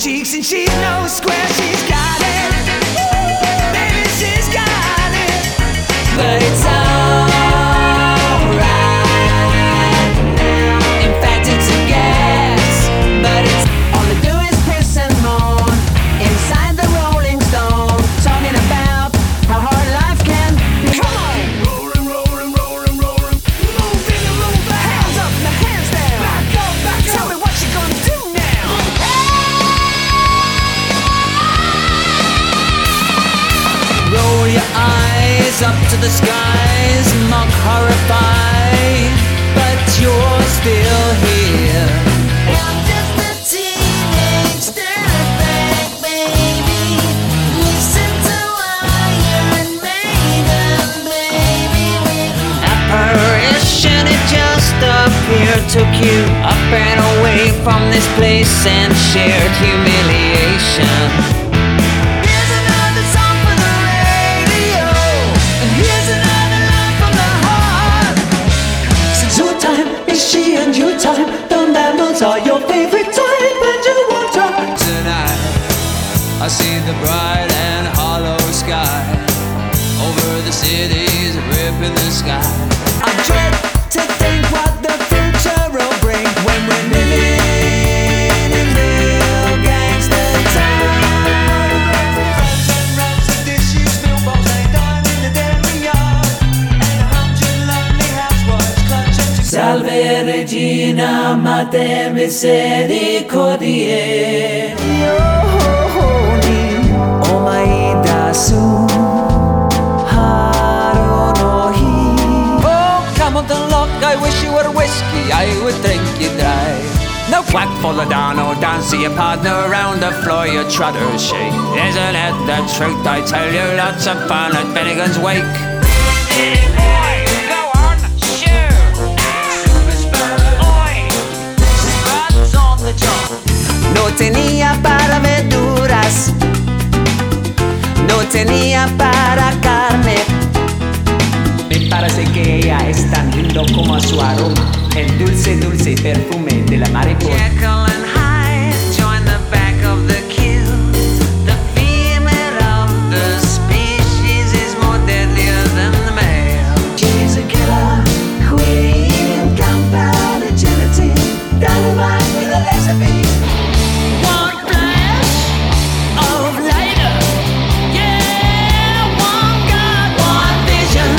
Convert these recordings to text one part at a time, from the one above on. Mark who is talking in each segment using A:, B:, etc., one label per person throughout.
A: cheeks and she's no square. She's got it, baby, she's got it. But it's alright now. In fact, it's a guess, but it's all they do is piss and moan inside the Rolling Stone, talking about how hard life can be. Come on! Rolling, rolling, rolling, rolling. Move in the move, the hands up and the hands down. Back up, back up. Tell me what you gonna do now. Roll your eyes up to the skies, mock horrified, but you're still here.
B: I'm just a teenage dirtbag, baby. Listen to Iron Maiden, baby.
A: Apparition, it just appeared, took you up and away from this place and shared humiliation.
B: Here's another song for the radio. Here's another line from the heart.
A: Since your time is she and your time, the mammals are your favorite type and you want her. Tonight, I see the bright and hollow sky. Over the cities, ripping the sky. I dread to think what the future will bring when we're living in real gangster time. Rows and rows of dishes, billboards laid down in the dairy yard, and 100 lonely housewives clutching to Salve Regina, Mater Misericordiae. Yohoni, Omaida Su. I wish you were whiskey, I would drink you dry. No quack fall down or dance your partner around the floor, your trotters shake. Isn't it the truth? I tell you, lots of fun at Finnegan's Wake. Oi, go on, shoot. Oi, spuds on the job. No tenía para verduras, no tenía para carne. Me parece que ella es tan lindo como su aroma, el dulce, dulce perfume de la mariposa. Jekyll and Hyde join the back of the queue. The female of the species is more deadlier than the male. She's a killer queen, compound agility, dynamite with a laser beam. One flash of lighter, yeah, one God, one vision.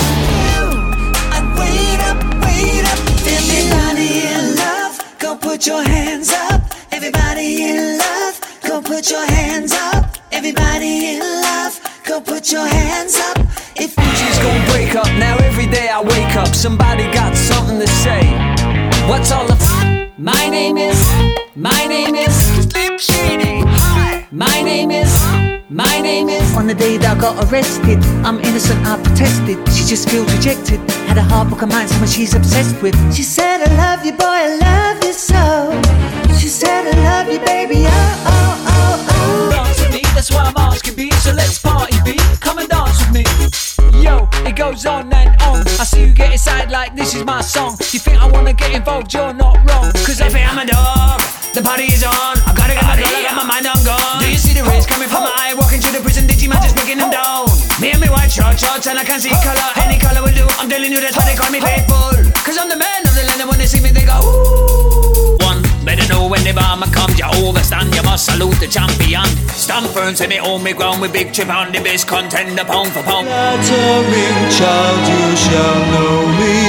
A: Put your hands up, everybody in love. Go put your hands up, everybody in love. Go put your hands up. If she's gonna break up now, every day I wake up, somebody got something to say. What's all the My name is Slim Shady. Hi. My name is On the day that I got arrested, I'm innocent, I protested. She just feels rejected. Had a heart book of mine, someone she's obsessed with. She said, I love you, boy, I love you so. She said, I love you, baby, oh, oh, oh, oh. Dance with me, that's why I'm asking B. So let's party, B, come and dance with me. Yo, it goes on and on. I see you get excited like this is my song. You think I wanna get involved, you're not wrong. Cause I think I'm a dog, the party is on. I gotta get my girl, I got my mind on gone. Do you see the rays coming from my eye? Walking through the prison, Digimon just breaking them down. Me and me white shorts, and I can see color. Any color will do, I'm telling you that's why they call me faithful. Cause I'm the man of the land, and when they see me they go ooh. One, better know when the bomber comes. You overstand, you must salute the champion. Stand firm, say me hold me ground with big chip on the base contender pound for pound.
C: Flattering child, you shall know me.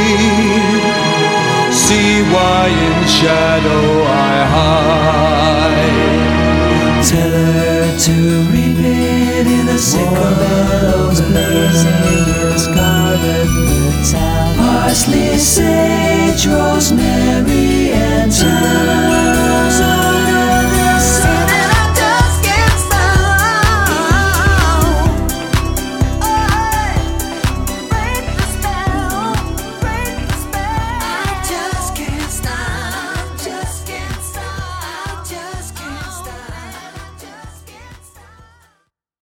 C: See why in shadow I hide.
A: Tell her to repeat in the sickles blazing in scarlet the town. Parsley, sage, rosemary.